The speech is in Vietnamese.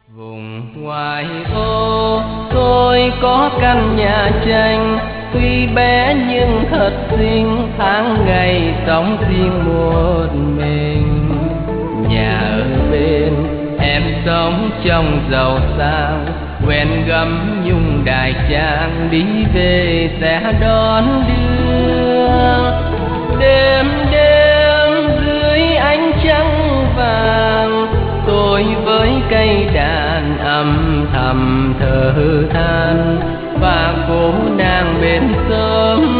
Vùng ngoài ô tôi có căn nhà tranh, tuy bé nhưng thật xinh, tháng ngày sống riêng một mình. Nhà ở bên em sống trong giàu sang, quen gấm nhung đài trang, đi về sẽ đón đưa. Đêm đêm dưới ánh trăng vàng, tôi với cây đàn âm thầm thở than, và cô nàng bên sớm